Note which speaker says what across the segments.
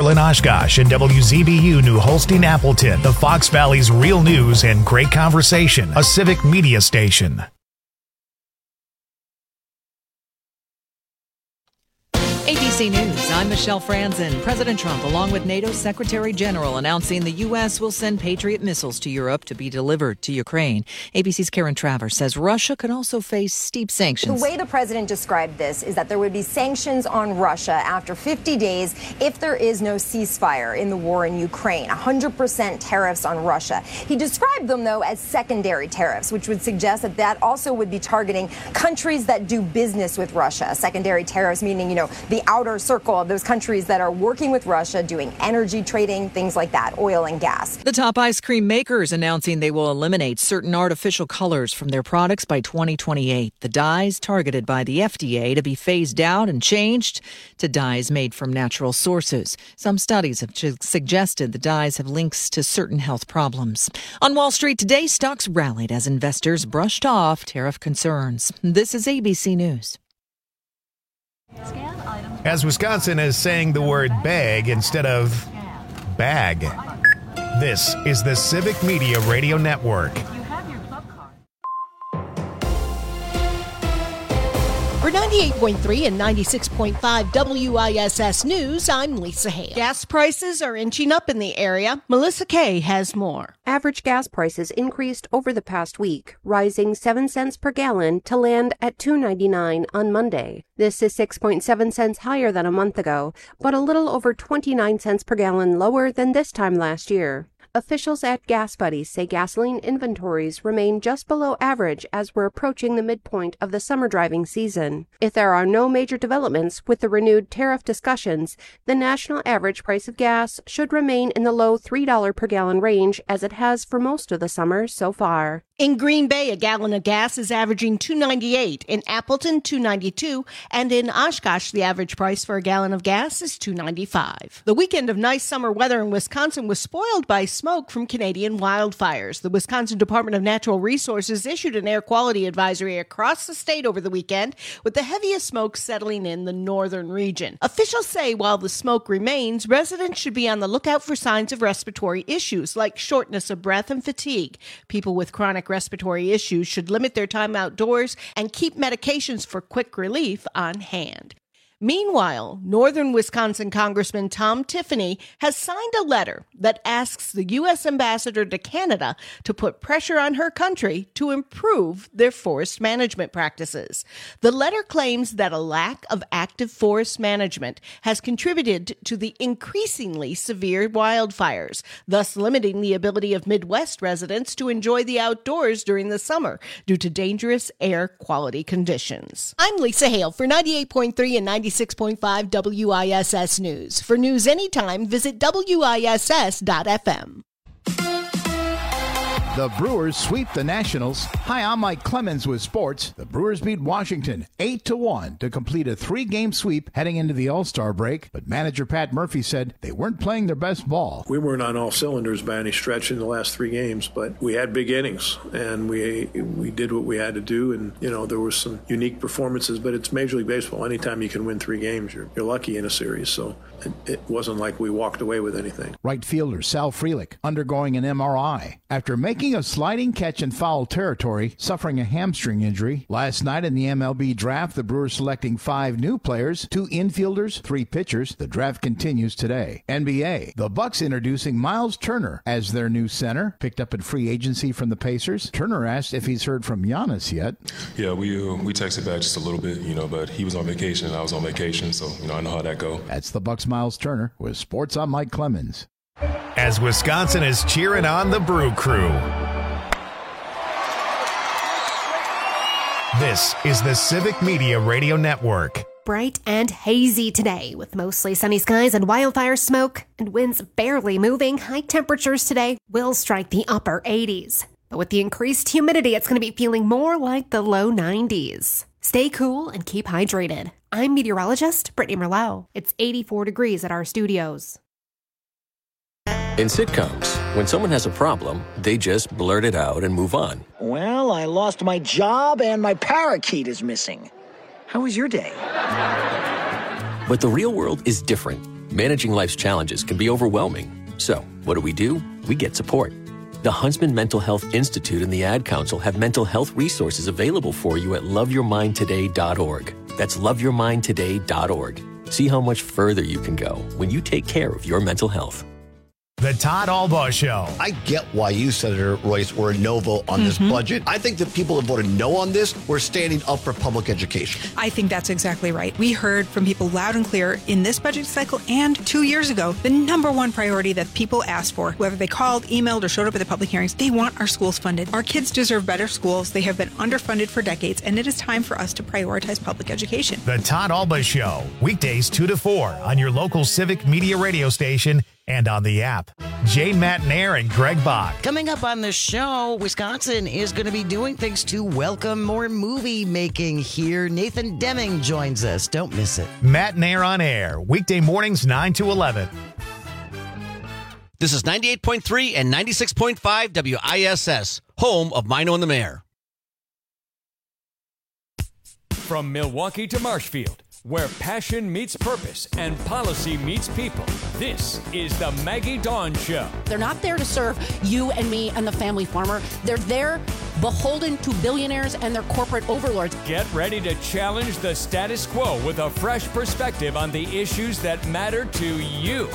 Speaker 1: Central in Oshkosh and WZBU New Holstein Appleton, the Fox Valley's real news and great conversation, a civic media station.
Speaker 2: ABC News, I'm Michelle Franzen. President Trump, along with NATO Secretary General, announcing the U.S. will send Patriot missiles to Europe to be delivered to Ukraine. ABC's Karen Travers says Russia could also face steep sanctions.
Speaker 3: The way the president described this is that there would be sanctions on Russia after 50 days if there is no ceasefire in the war in Ukraine. 100% tariffs on Russia. He described them, though, as secondary tariffs, which would suggest that that also would be targeting countries that do business with Russia. Secondary tariffs meaning, the outer circle of those countries that are working with Russia, doing energy trading, things like that, oil and gas.
Speaker 2: The top ice cream makers announcing they will eliminate certain artificial colors from their products by 2028. The dyes targeted by the FDA to be phased out and changed to dyes made from natural sources. Some studies have suggested the dyes have links to certain health problems. On Wall Street today, stocks rallied as investors brushed off tariff concerns. This is ABC News.
Speaker 1: As Wisconsin is saying the word bag instead of bag. This is the Civic Media Radio Network.
Speaker 4: For 98.3 and 96.5 WISS News, I'm Lisa Hale. Gas prices are inching up in the area. Melissa Kay has more.
Speaker 5: Average gas prices increased over the past week, rising 7 cents per gallon to land at $2.99 on Monday. This is 6.7 cents higher than a month ago, but a little over 29 cents per gallon lower than this time last year. Officials at Gas Buddies say gasoline inventories remain just below average as we're approaching the midpoint of the summer driving season. If there are no major developments with the renewed tariff discussions, the national average price of gas should remain in the low $3 per gallon range as it has for most of the summer so far.
Speaker 4: In Green Bay, a gallon of gas is averaging $2.98, in Appleton $2.92, and in Oshkosh, the average price for a gallon of gas is $2.95. The weekend of nice summer weather in Wisconsin was spoiled by smoke from Canadian wildfires. The Wisconsin Department of Natural Resources issued an air quality advisory across the state over the weekend, with the heaviest smoke settling in the northern region. Officials say while the smoke remains, residents should be on the lookout for signs of respiratory issues like shortness of breath and fatigue. People with chronic respiratory issues should limit their time outdoors and keep medications for quick relief on hand. Meanwhile, northern Wisconsin Congressman Tom Tiffany has signed a letter that asks the U.S. ambassador to Canada to put pressure on her country to improve their forest management practices. The letter claims that a lack of active forest management has contributed to the increasingly severe wildfires, thus limiting the ability of Midwest residents to enjoy the outdoors during the summer due to dangerous air quality conditions. I'm Lisa Hale for 98.3 and 96.5 WISS News. For news anytime, visit WISS.FM.
Speaker 6: The Brewers sweep the Nationals. Hi, I'm Mike Clemens with sports. The Brewers beat Washington 8-1 to complete a 3-game sweep heading into the All-Star break. But manager Pat Murphy said they weren't playing their best ball.
Speaker 7: We weren't on all cylinders by any stretch in the last 3 games, but we had big innings and we did what we had to do. And there were some unique performances, but it's Major League Baseball. Anytime you can win 3 games, you're lucky in a series. So it wasn't like we walked away with anything.
Speaker 6: Right fielder Sal Frelick undergoing an MRI after making a sliding catch in foul territory, suffering a hamstring injury. Last night in the MLB draft, the Brewers selecting 5 new players, 2 infielders, 3 pitchers. The draft continues today. NBA, the Bucks introducing Miles Turner as their new center, picked up in free agency from the Pacers. Turner asked if he's heard from Giannis yet.
Speaker 8: Yeah, we texted back just a little bit, but he was on vacation and I was on vacation, so I know how that go.
Speaker 6: That's the Bucks' Miles Turner with Sports. I'm Mike Clemens.
Speaker 1: As Wisconsin is cheering on the Brew Crew. This is the Civic Media Radio Network.
Speaker 9: Bright and hazy today with mostly sunny skies and wildfire smoke and winds barely moving. High temperatures today will strike the upper 80s. But with the increased humidity, it's going to be feeling more like the low 90s. Stay cool and keep hydrated. I'm meteorologist Brittany Merlot. It's 84 degrees at our studios.
Speaker 10: In sitcoms, when someone has a problem, they just blurt it out and move on.
Speaker 11: Well, I lost my job and my parakeet is missing. How was your day?
Speaker 10: But the real world is different. Managing life's challenges can be overwhelming. So, what do? We get support. The Huntsman Mental Health Institute and the Ad Council have mental health resources available for you at loveyourmindtoday.org. That's loveyourmindtoday.org. See how much further you can go when you take care of your mental health.
Speaker 1: The Todd Albaugh Show.
Speaker 12: I get why you, Senator Royce, were a no vote on this budget. I think the people that voted no on this were standing up for public education.
Speaker 13: I think that's exactly right. We heard from people loud and clear in this budget cycle and 2 years ago, the number one priority that people asked for, whether they called, emailed, or showed up at the public hearings, they want our schools funded. Our kids deserve better schools. They have been underfunded for decades, and it is time for us to prioritize public education.
Speaker 1: The Todd Albaugh Show. Weekdays 2 to 4 on your local Civic Media radio station and on the app. Jay Matnair and Greg Bach.
Speaker 14: Coming up on the show, Wisconsin is going to be doing things to welcome more movie making here. Nathan Deming joins us. Don't miss it.
Speaker 1: Matnair on air, weekday mornings 9 to 11.
Speaker 15: This is 98.3 and 96.5 WISS, home of Mino and the Mayor.
Speaker 16: From Milwaukee to Marshfield, where passion meets purpose and policy meets people, this is the Maggie Dawn Show.
Speaker 17: They're not there to serve you and me and the family farmer. They're there beholden to billionaires and their corporate overlords.
Speaker 16: Get ready to challenge the status quo with a fresh perspective on the issues that matter to you.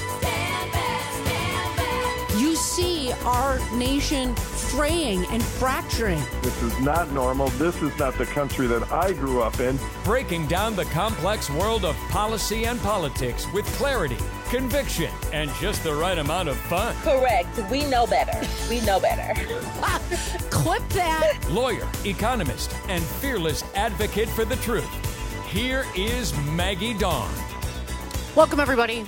Speaker 17: You see our nation fraying and fracturing.
Speaker 18: This is not normal. This is not the country that I grew up in.
Speaker 16: Breaking down the complex world of policy and politics with clarity, conviction, and just the right amount of fun.
Speaker 19: Correct. We know better. We know better.
Speaker 17: Clip that.
Speaker 16: Lawyer, economist, and fearless advocate for the truth. Here is Maggie Dawn.
Speaker 17: Welcome, everybody.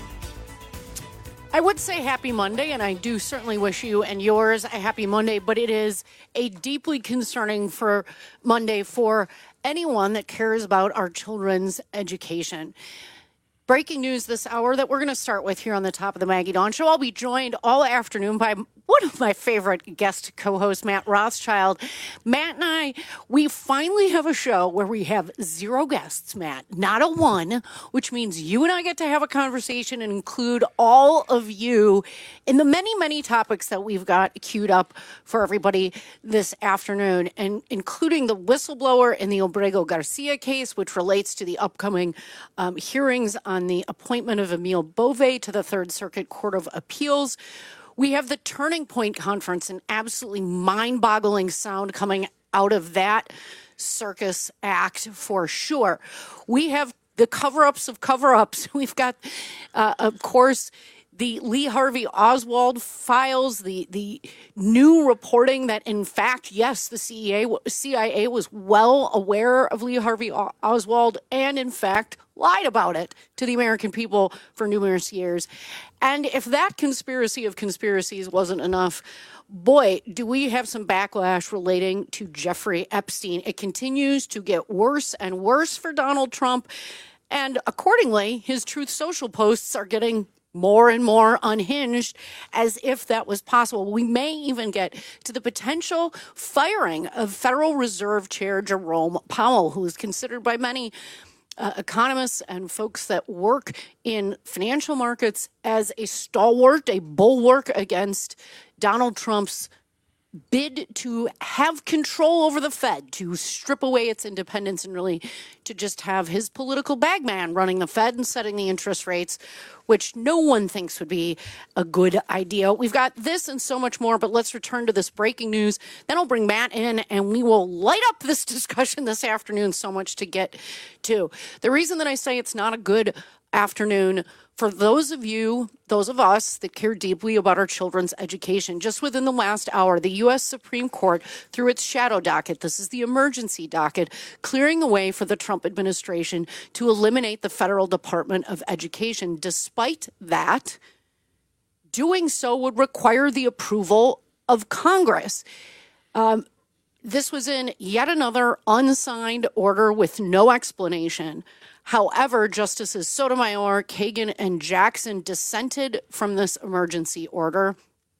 Speaker 17: I would say happy Monday, and I do certainly wish you and yours a happy Monday, but it is a deeply concerning for Monday for anyone that cares about our children's education. Breaking news this hour that we're going to start with here on the top of the Maggie Dawn Show. I'll be joined all afternoon by one of my favorite guest co-hosts, Matt Rothschild. Matt and I, we finally have a show where we have 0 guests, Matt, not a 1, which means you and I get to have a conversation and include all of you in the many, many topics that we've got queued up for everybody this afternoon, and including the whistleblower in the Obrego Garcia case, which relates to the upcoming hearings on the appointment of Emil Bove to the Third Circuit Court of Appeals. We have the Turning Point Conference, an absolutely mind-boggling sound coming out of that circus act for sure. We have the cover-ups of cover-ups. We've got, of course, the Lee Harvey Oswald files, the new reporting that, in fact, yes, the CIA was well aware of Lee Harvey Oswald and, in fact, lied about it to the American people for numerous years. And if that conspiracy of conspiracies wasn't enough, boy, do we have some backlash relating to Jeffrey Epstein. It continues to get worse and worse for Donald Trump. And accordingly, his Truth Social posts are getting more and more unhinged, as if that was possible. We may even get to the potential firing of Federal Reserve Chair Jerome Powell, who is considered by many economists and folks that work in financial markets as a stalwart, a bulwark against Donald Trump's bid to have control over the Fed, to strip away its independence and really to just have his political bagman running the Fed and setting the interest rates, which no one thinks would be a good idea. We've got this and so much more, but let's return to this breaking news. Then I'll bring Matt in and we will light up this discussion this afternoon. So much to get to. The reason that I say it's not a good afternoon for those of you, those of us that care deeply about our children's education, just within the last hour, the U.S. Supreme Court, through its shadow docket, this is the emergency docket, clearing the way for the Trump administration to eliminate the Federal Department of Education. Despite that, doing so would require the approval of Congress. This was in yet another unsigned order with no explanation. However, Justices Sotomayor, Kagan, and Jackson dissented from this emergency order.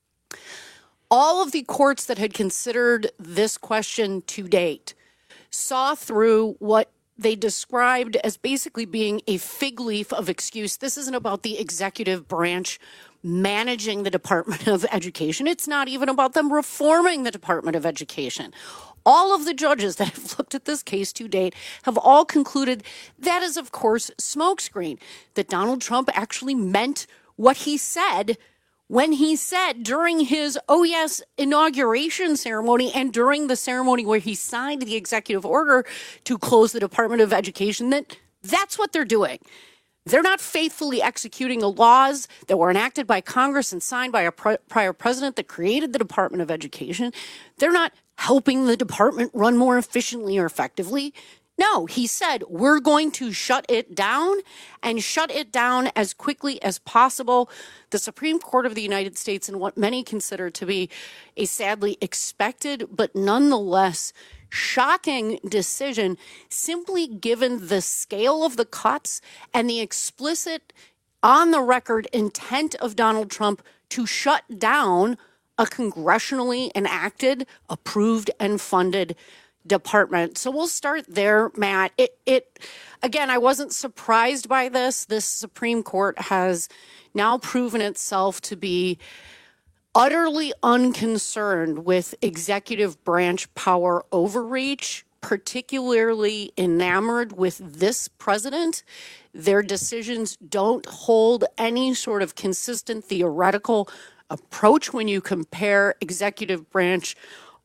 Speaker 17: All of the courts that had considered this question to date saw through what they described as basically being a fig leaf of excuse. This isn't about the executive branch managing the Department of Education. It's not even about them reforming the Department of Education. All of the judges that have looked at this case to date have all concluded that is, of course, smokescreen, that Donald Trump actually meant what he said when he said during his, inauguration ceremony and during the ceremony where he signed the executive order to close the Department of Education, that's what they're doing. They're not faithfully executing the laws that were enacted by Congress and signed by a prior president that created the Department of Education. They're not helping the department run more efficiently or effectively. No, he said, we're going to shut it down and shut it down as quickly as possible. The Supreme Court of the United States, in what many consider to be a sadly expected but nonetheless shocking decision, simply given the scale of the cuts and the explicit on-the-record intent of Donald Trump to shut down a congressionally enacted, approved, and funded department. So we'll start there, Matt. Again, I wasn't surprised by this. This Supreme Court has now proven itself to be utterly unconcerned with executive branch power overreach, particularly enamored with this president. Their decisions don't hold any sort of consistent theoretical approach when you compare executive branch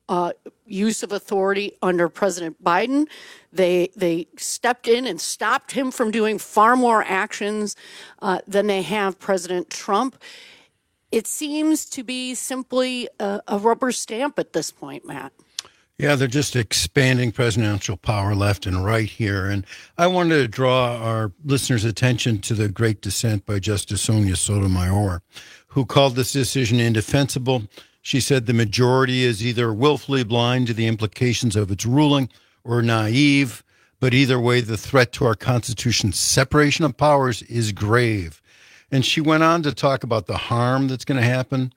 Speaker 17: use of authority under President Biden. They stepped in and stopped him from doing far more actions than they have President Trump. It seems to be simply a rubber stamp at this point, Matt.
Speaker 20: Yeah, they're just expanding presidential power left and right here. And I wanted to draw our listeners' attention to the great dissent by Justice Sonia Sotomayor, who called this decision indefensible. She said the majority is either willfully blind to the implications of its ruling or naive, but either way, the threat to our Constitution's separation of powers is grave. And she went on to talk about the harm that's going to happen.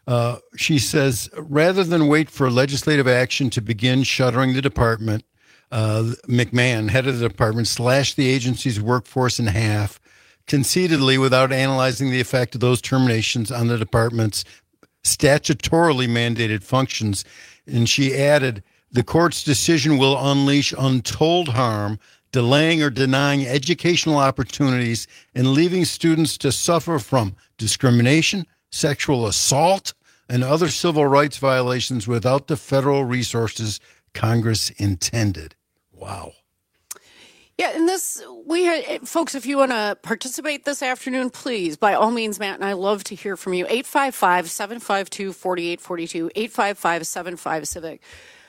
Speaker 20: She says, rather than wait for legislative action to begin shuttering the department, McMahon, head of the department, slashed the agency's workforce in half, conceitedly without analyzing the effect of those terminations on the department's statutorily mandated functions. And she added, the court's decision will unleash untold harm, delaying or denying educational opportunities and leaving students to suffer from discrimination, sexual assault, and other civil rights violations without the federal resources Congress intended. Wow.
Speaker 17: Yeah, and we had, folks, if you want to participate this afternoon, please, by all means, Matt and I love to hear from you. 855-752-4842, 855-75-CIVIC.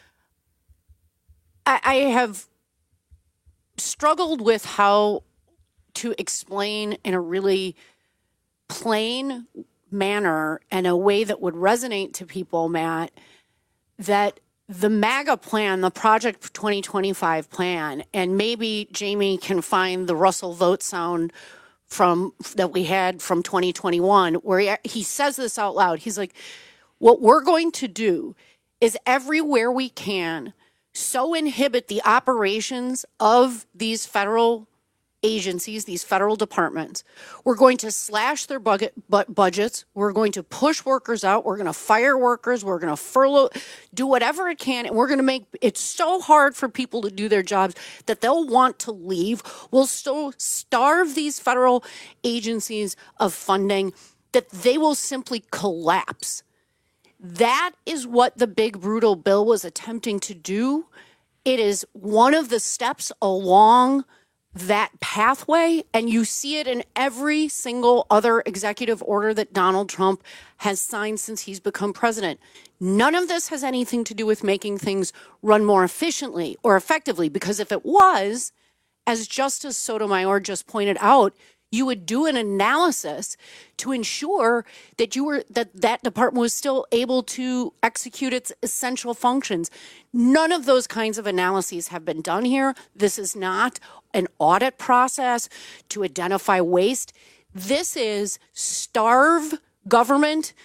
Speaker 17: I have struggled with how to explain in a really plain manner and a way that would resonate to people, Matt, that the MAGA plan, the Project 2025 plan, and maybe Jamie can find the Russell vote sound that we had from 2021, where he says this out loud. He's like, what we're going to do is everywhere we can so inhibit the operations of these federal agencies, these federal departments. We're going to slash their budgets. We're going to push workers out. We're going to fire workers. We're going to furlough, do whatever it can. And we're going to make it so hard for people to do their jobs that they'll want to leave. We'll so starve these federal agencies of funding that they will simply collapse. That is what the big, brutal bill was attempting to do. It is one of the steps along that pathway, and you see it in every single other executive order that Donald Trump has signed since he's become president. None of this has anything to do with making things run more efficiently or effectively, because if it was, as Justice Sotomayor just pointed out, you would do an analysis to ensure that that department was still able to execute its essential functions. None of those kinds of analyses have been done here. This is not an audit process to identify waste. This is starve government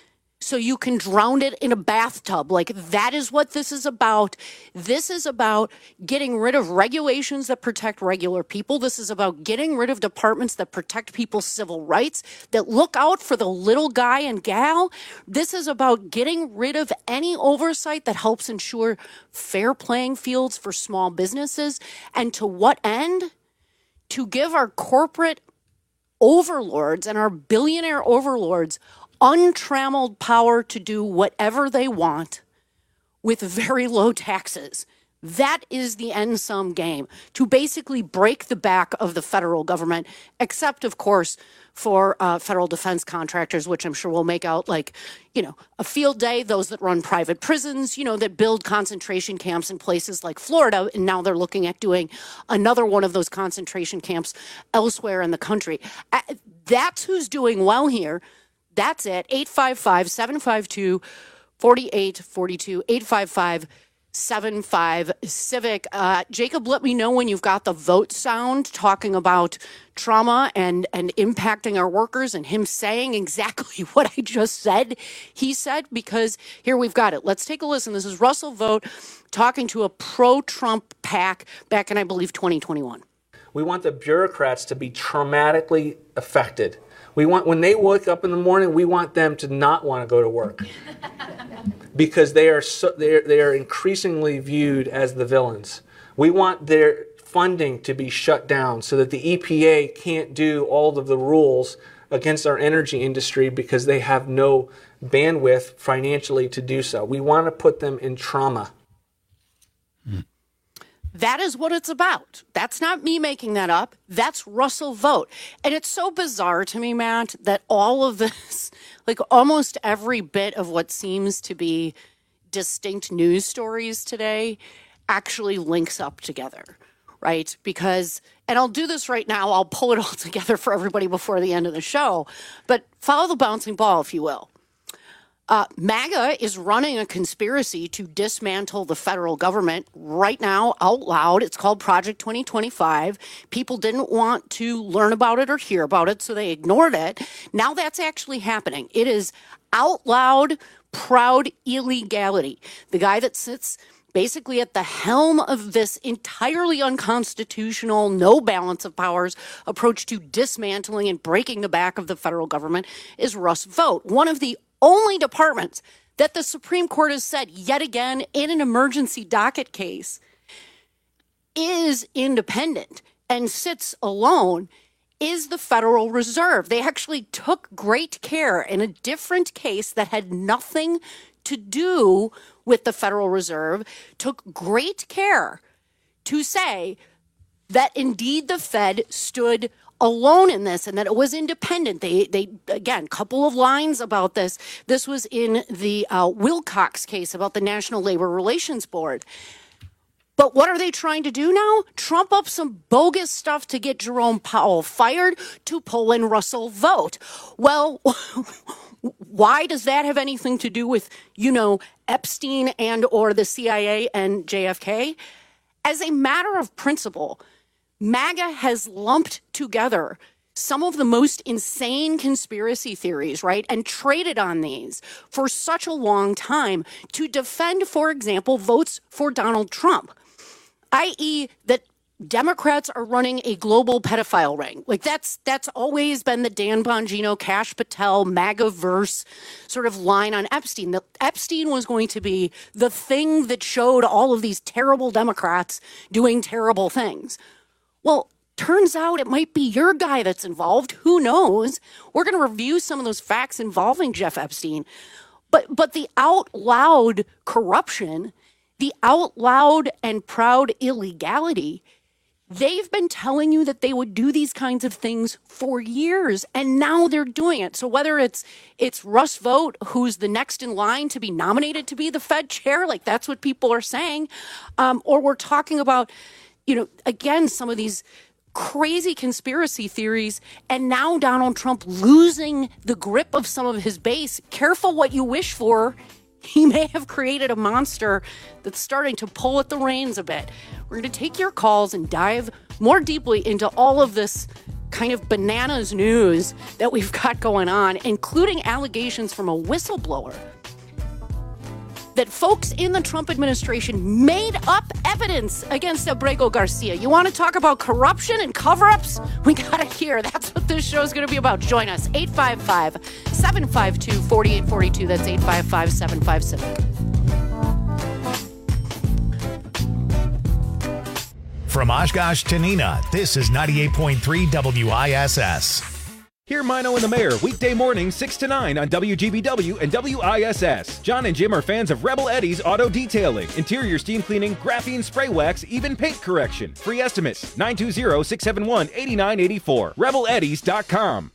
Speaker 17: so you can drown it in a bathtub. Like, that is what this is about. This is about getting rid of regulations that protect regular people. This is about getting rid of departments that protect people's civil rights, that look out for the little guy and gal. This is about getting rid of any oversight that helps ensure fair playing fields for small businesses. And to what end? To give our corporate overlords and our billionaire overlords untrammeled power to do whatever they want with very low taxes. That is the end sum game, to basically break the back of the federal government, except, of course, for federal defense contractors, which I'm sure will make out like, a field day, those that run private prisons, that build concentration camps in places like Florida. And now they're looking at doing another one of those concentration camps elsewhere in the country. That's who's doing well here. That's it. 855-752-4842, 855-75-CIVIC. Jacob, let me know when you've got the vote sound talking about trauma and impacting our workers, and him saying exactly what I just said he said, because here we've got it. Let's take a listen. This is Russell Vogt talking to a pro-Trump PAC back in, I believe, 2021.
Speaker 21: We want the bureaucrats to be traumatically affected. We want, when they wake up in the morning, we want them to not want to go to work because they are increasingly viewed as the villains. We want their funding to be shut down so that the EPA can't do all of the rules against our energy industry because they have no bandwidth financially to do so. We want to put them in trauma.
Speaker 17: That is what it's about. That's not me making that up. That's Russell Vogt. And it's so bizarre to me, Matt, that all of this, like almost every bit of what seems to be distinct news stories today actually links up together, right? Because, and I'll do this right now, I'll pull it all together for everybody before the end of the show, but follow the bouncing ball, if you will. MAGA is running a conspiracy to dismantle the federal government right now out loud. It's called Project 2025. People didn't want to learn about it or hear about it, so they ignored it. Now that's actually happening. It is out loud, proud illegality. The guy that sits basically at the helm of this entirely unconstitutional, no balance of powers approach to dismantling and breaking the back of the federal government is Russ Vogt, one of the only departments that the Supreme Court has said yet again in an emergency docket case is independent and sits alone is the Federal Reserve. They actually took great care in a different case that had nothing to do with the Federal Reserve, took great care to say that indeed the Fed stood alone in this and that it was independent. They again, couple of lines about this. This was in the Wilcox case about the National Labor Relations Board. But what are they trying to do now? Trump up some bogus stuff to get Jerome Powell fired to pull in Russell Vogt. Well, why does that have anything to do with, Epstein and or the CIA and JFK? As a matter of principle, MAGA has lumped together some of the most insane conspiracy theories, right, and traded on these for such a long time to defend, for example, votes for Donald Trump, i.e. that Democrats are running a global pedophile ring. Like that's always been the Dan Bongino, Kash Patel, MAGA-verse sort of line on Epstein. That Epstein was going to be the thing that showed all of these terrible Democrats doing terrible things. Well, turns out it might be your guy that's involved. Who knows? We're going to review some of those facts involving Jeff Epstein. But the out loud corruption, the out loud and proud illegality, they've been telling you that they would do these kinds of things for years, and now they're doing it. So whether it's Russ Vogt, who's the next in line to be nominated to be the Fed chair, like that's what people are saying, or we're talking about, again, some of these crazy conspiracy theories, and now Donald Trump losing the grip of some of his base. Careful what you wish for. He may have created a monster that's starting to pull at the reins a bit. We're going to take your calls and dive more deeply into all of this kind of bananas news that we've got going on, including allegations from a whistleblower that folks in the Trump administration made up evidence against Abrego Garcia. You want to talk about corruption and cover-ups? We got it here. That's what this show is going to be about. Join us, 855-752-4842. That's 855-757.
Speaker 1: From Oshkosh to Neenah, this is 98.3 WISS.
Speaker 3: Hear Mino and the Mayor weekday mornings 6 to 9 on WGBW and WISS. John and Jim are fans of Rebel Eddie's Auto Detailing, interior steam cleaning, graphene spray wax, even paint correction. Free estimates 920-671-8984. RebelEddies.com.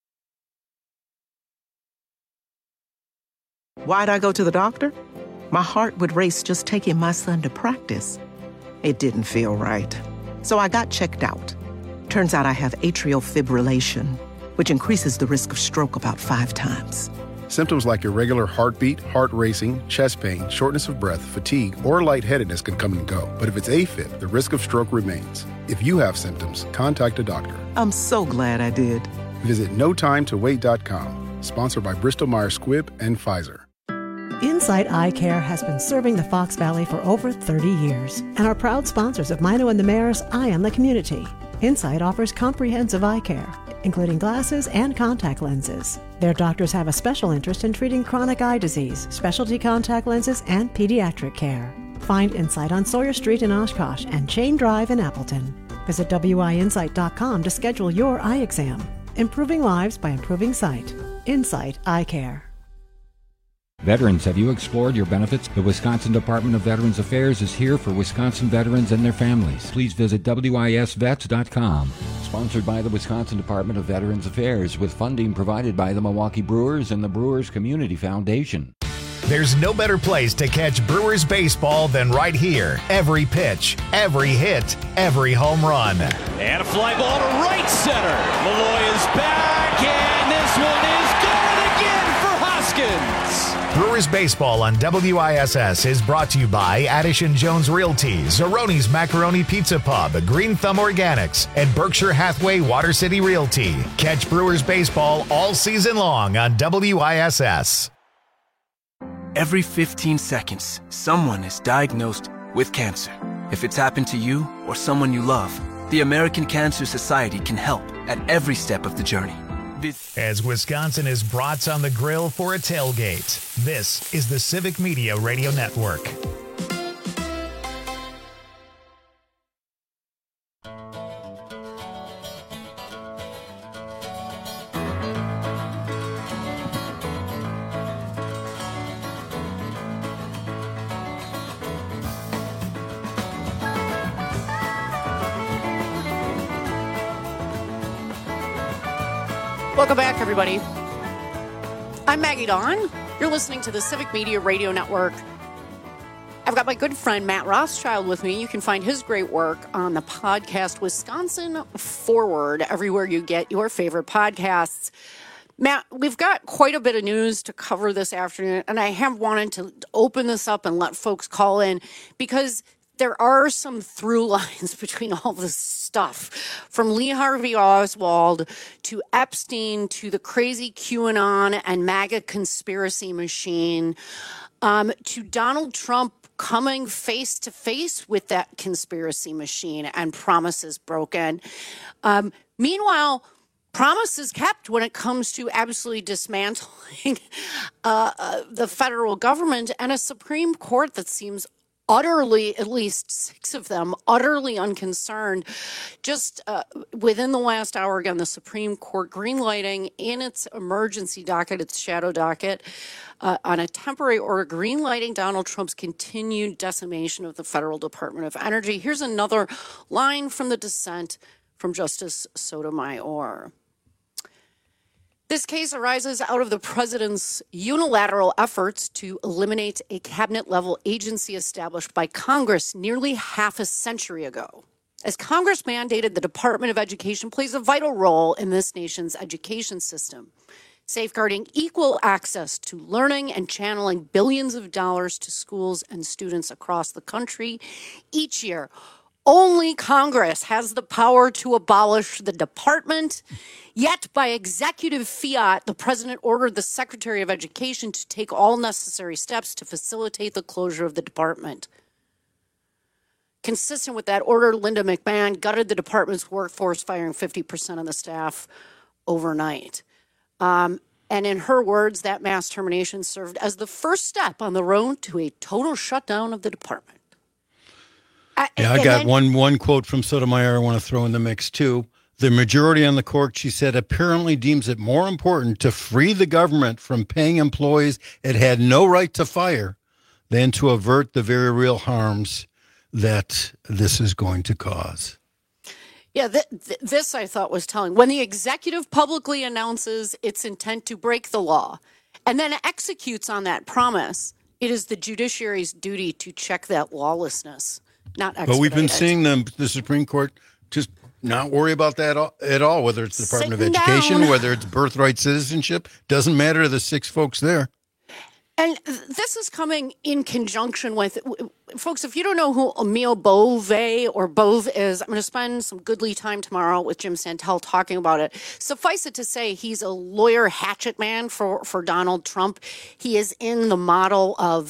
Speaker 22: Why'd I go to the doctor? My heart would race just taking my son to practice. It didn't feel right. So I got checked out. Turns out I have atrial fibrillation, which increases the risk of stroke about 5 times.
Speaker 23: Symptoms like irregular heartbeat, heart racing, chest pain, shortness of breath, fatigue, or lightheadedness can come and go. But if it's AFib, the risk of stroke remains. If you have symptoms, contact a doctor.
Speaker 22: I'm so glad I did.
Speaker 23: Visit notimetowait.com. Sponsored by Bristol-Myers Squibb and Pfizer.
Speaker 24: Insight Eye Care has been serving the Fox Valley for over 30 years and are proud sponsors of Mino and the Mayor's Eye on the Community. Insight offers comprehensive eye care, including glasses and contact lenses. Their doctors have a special interest in treating chronic eye disease, specialty contact lenses, and pediatric care. Find Insight on Sawyer Street in Oshkosh and Chain Drive in Appleton. Visit WIinsight.com to schedule your eye exam. Improving lives by improving sight. Insight Eye Care.
Speaker 25: Veterans, have you explored your benefits? The Wisconsin Department of Veterans Affairs is here for Wisconsin veterans and their families. Please visit WISVets.com. Sponsored by the Wisconsin Department of Veterans Affairs, with funding provided by the Milwaukee Brewers and the Brewers Community Foundation.
Speaker 1: There's no better place to catch Brewers baseball than right here. Every pitch, every hit, every home run.
Speaker 26: And a fly ball to right center. Malloy is back, and this one is good again for Hoskins.
Speaker 1: Brewers Baseball on WISS is brought to you by Addison Jones Realty, Zeroni's Macaroni Pizza Pub, Green Thumb Organics, and Berkshire Hathaway Water City Realty. Catch Brewers Baseball all season long on WISS.
Speaker 27: Every 15 seconds, someone is diagnosed with cancer. If it's happened to you or someone you love, the American Cancer Society can help at every step of the journey.
Speaker 1: As Wisconsin is brats on the grill for a tailgate, this is the Civic Media Radio Network.
Speaker 17: Welcome back, everybody. I'm Maggie Dawn. You're listening to the Civic Media Radio Network. I've got my good friend Matt Rothschild with me. You can find his great work on the podcast Wisconsin Forward, everywhere you get your favorite podcasts. Matt, we've got quite a bit of news to cover this afternoon, and I have wanted to open this up and let folks call in because there are some through lines between all this stuff, from Lee Harvey Oswald to Epstein to the crazy QAnon and MAGA conspiracy machine, to Donald Trump coming face to face with that conspiracy machine and promises broken. Meanwhile, promises kept when it comes to absolutely dismantling the federal government and a Supreme Court that seems utterly, at least 6 of them, utterly unconcerned. Just within the last hour, again, the Supreme Court greenlighting in its emergency docket, its shadow docket, on a temporary order, greenlighting Donald Trump's continued decimation of the Federal Department of Energy. Here's another line from the dissent from Justice Sotomayor. This case arises out of the president's unilateral efforts to eliminate a cabinet-level agency established by Congress nearly half a century ago. As Congress mandated, the Department of Education plays a vital role in this nation's education system, safeguarding equal access to learning and channeling billions of dollars to schools and students across the country each year. Only Congress has the power to abolish the department. Yet, by executive fiat, the president ordered the Secretary of Education to take all necessary steps to facilitate the closure of the department. Consistent with that order, Linda McMahon gutted the department's workforce, firing 50% of the staff overnight. And in her words, that mass termination served as the first step on the road to a total shutdown of the department.
Speaker 20: I got one quote from Sotomayor I want to throw in the mix, too. The majority on the court, she said, apparently deems it more important to free the government from paying employees it had no right to fire than to avert the very real harms that this is going to cause.
Speaker 17: Yeah, this I thought was telling. When the executive publicly announces its intent to break the law and then executes on that promise, it is the judiciary's duty to check that lawlessness, not expedite.
Speaker 20: But we've been seeing the Supreme Court just not worry about that at all, whether it's the Department of Education, whether it's birthright citizenship. Doesn't matter to the six folks there.
Speaker 17: And this is coming in conjunction with, folks, if you don't know who Emile Bove is, I'm going to spend some goodly time tomorrow with Jim Santel talking about it. Suffice it to say, he's a lawyer hatchet man for Donald Trump. He is in the model of,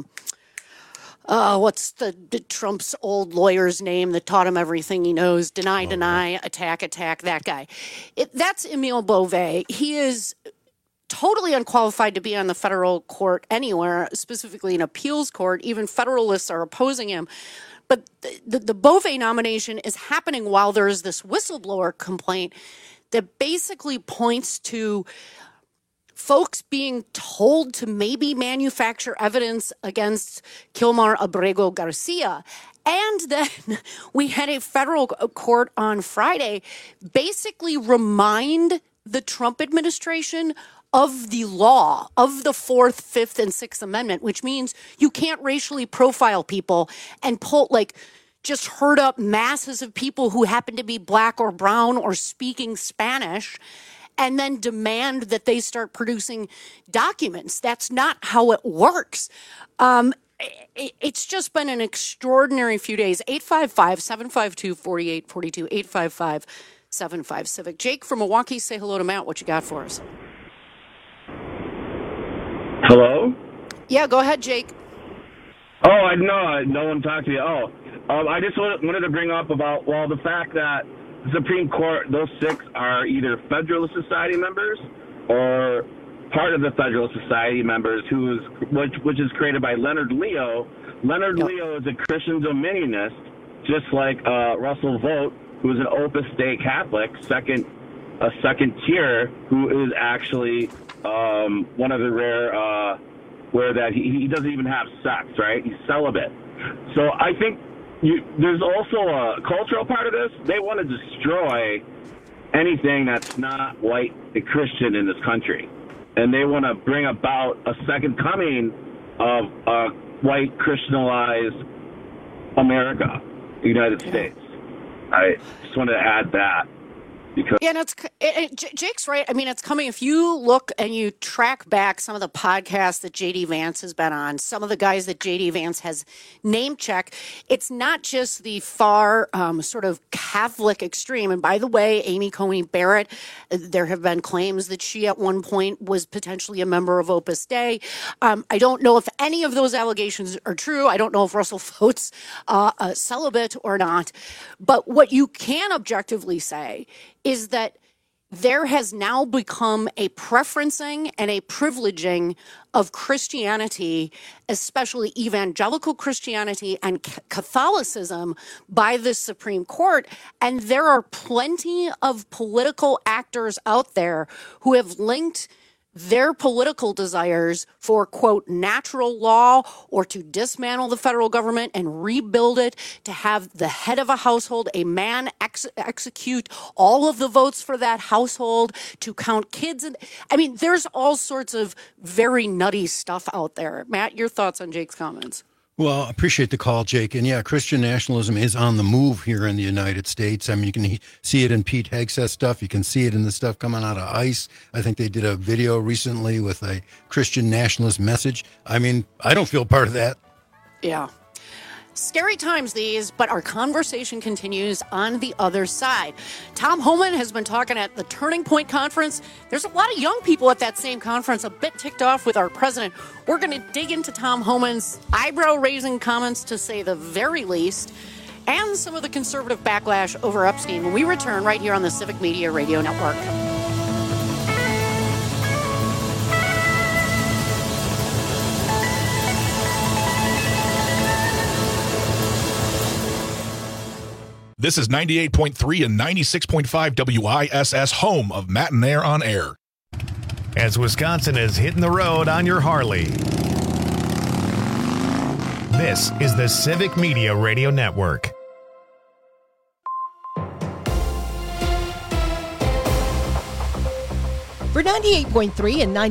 Speaker 17: what's the Trump's old lawyer's name that taught him everything he knows? Deny, attack, that guy. That's Emile Bove. He is totally unqualified to be on the federal court anywhere, specifically an appeals court. Even federalists are opposing him. But the Bove nomination is happening while there is this whistleblower complaint that basically points to folks being told to maybe manufacture evidence against Kilmar Abrego Garcia. And then we had a federal court on Friday basically remind the Trump administration of the law, of the 4th, 5th, and 6th Amendment, which means you can't racially profile people and just herd up masses of people who happen to be black or brown or speaking Spanish and then demand that they start producing documents. That's not how it works. It's just been an extraordinary few days. 855-752-4842, 855-75-CIVIC. Jake from Milwaukee, say hello to Matt. What you got for us?
Speaker 2: Hello?
Speaker 17: Yeah, go ahead, Jake.
Speaker 2: Oh, no one talked to you. I just wanted to bring up about, the fact that the Supreme Court, those 6 are either Federalist Society members or part of the Federalist Society members, which is created by Leonard Leo. Leonard Leo is a Christian dominionist, just like Russell Vogt, who is an Opus Dei Catholic, a second tier, who is actually one of the rare where that he doesn't even have sex, right? He's celibate. So I think there's also a cultural part of this. They want to destroy anything that's not white and Christian in this country. And they want to bring about a second coming of a white Christianized America, the United States. I just wanted to add that. Because
Speaker 17: Jake's right. I mean, it's coming. If you look and you track back some of the podcasts that J.D. Vance has been on, some of the guys that J.D. Vance has name checked, it's not just the far sort of Catholic extreme. And by the way, Amy Coney Barrett, there have been claims that she at one point was potentially a member of Opus Dei. I don't know if any of those allegations are true. I don't know if Russell Vogt's celibate or not. But what you can objectively say is that there has now become a preferencing and a privileging of Christianity, especially evangelical Christianity and Catholicism, by the Supreme Court. And there are plenty of political actors out there who have linked their political desires for, quote, natural law or to dismantle the federal government and rebuild it, to have the head of a household, a man, execute all of the votes for that household, to count kids. I mean, there's all sorts of very nutty stuff out there. Matt, your thoughts on Jake's comments?
Speaker 20: Well, I appreciate the call, Jake. And yeah, Christian nationalism is on the move here in the United States. I mean, you can see it in Pete Hegseth's stuff. You can see it in the stuff coming out of ICE. I think they did a video recently with a Christian nationalist message. I mean, I don't feel part of that.
Speaker 17: Yeah. Scary times these, but our conversation continues on the other side. Tom Homan has been talking at the Turning Point Conference. There's a lot of young people at that same conference, a bit ticked off with our president. We're going to dig into Tom Homan's eyebrow-raising comments, to say the very least, and some of the conservative backlash over Epstein when we return right here on the Civic Media Radio Network.
Speaker 4: This is 98.3 and 96.5 WISS, home of Matt and Air on Air.
Speaker 1: As Wisconsin is hitting the road on your Harley. This is the Civic Media Radio Network.
Speaker 5: For 98.3 and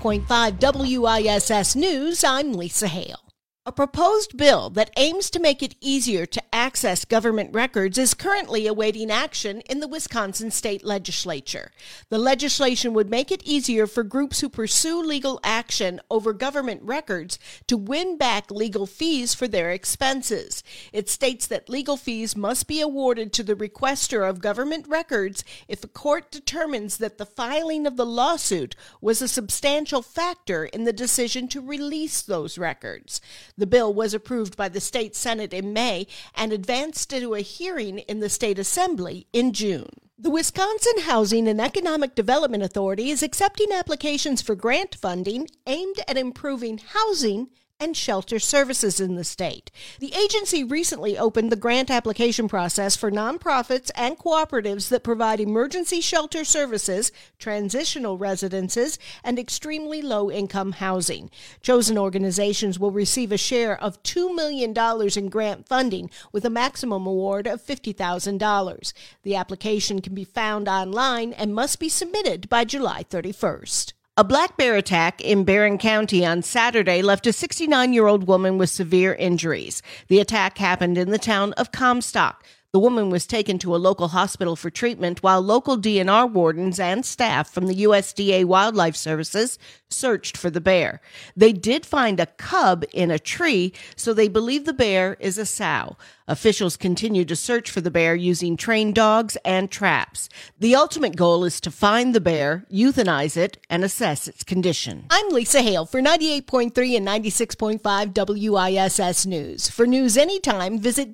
Speaker 5: 96.5 WISS News, I'm Lisa Hale. A proposed bill that aims to make it easier to access government records is currently awaiting action in the Wisconsin State Legislature. The legislation would make it easier for groups who pursue legal action over government records to win back legal fees for their expenses. It states that legal fees must be awarded to the requester of government records if a court determines that the filing of the lawsuit was a substantial factor in the decision to release those records. The bill was approved by the state Senate in May and advanced to a hearing in the state assembly in June. The Wisconsin Housing and Economic Development Authority is accepting applications for grant funding aimed at improving housing and shelter services in the state. The agency recently opened the grant application process for nonprofits and cooperatives that provide emergency shelter services, transitional residences, and extremely low-income housing. Chosen organizations will receive a share of $2 million in grant funding with a maximum award of $50,000. The application can be found online and must be submitted by July 31st. A black bear attack in Barron County on Saturday left a 69-year-old woman with severe injuries. The attack happened in the town of Comstock. The woman was taken to a local hospital for treatment while local DNR wardens and staff from the USDA Wildlife Services searched for the bear. They did find a cub in a tree, so they believe the bear is a sow. Officials continue to search for the bear using trained dogs and traps. The ultimate goal is to find the bear, euthanize it, and assess its condition. I'm Lisa Hale for 98.3 and 96.5 WISS News. For news anytime, visit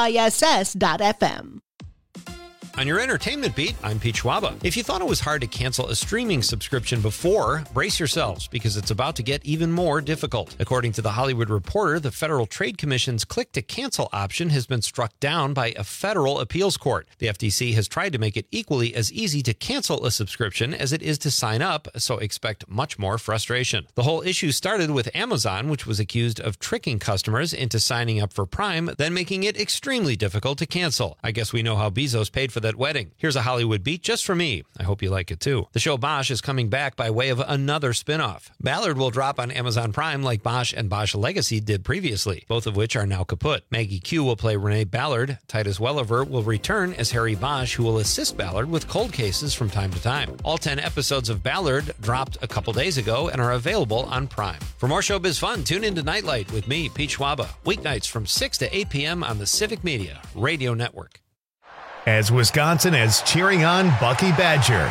Speaker 5: WISS.FM.
Speaker 6: On your entertainment beat, I'm Pete Schwaba. If you thought it was hard to cancel a streaming subscription before, brace yourselves because it's about to get even more difficult. According to The Hollywood Reporter, the Federal Trade Commission's click-to-cancel option has been struck down by a federal appeals court. The FTC has tried to make it equally as easy to cancel a subscription as it is to sign up, so expect much more frustration. The whole issue started with Amazon, which was accused of tricking customers into signing up for Prime, then making it extremely difficult to cancel. I guess we know how Bezos paid for that wedding. Here's a Hollywood beat just for me. I hope you like it too. The show Bosch is coming back by way of another spin-off. Ballard will drop on Amazon Prime like Bosch and Bosch Legacy did previously, both of which are now kaput. Maggie Q will play Renee Ballard. Titus Welliver will return as Harry Bosch, who will assist Ballard with cold cases from time to time. All 10 episodes of Ballard dropped a couple days ago and are available on Prime. For more showbiz fun, tune into Nightlight with me, Pete Schwaba, weeknights from 6 to 8 p.m. on the Civic Media Radio Network.
Speaker 1: As Wisconsin is cheering on Bucky Badger.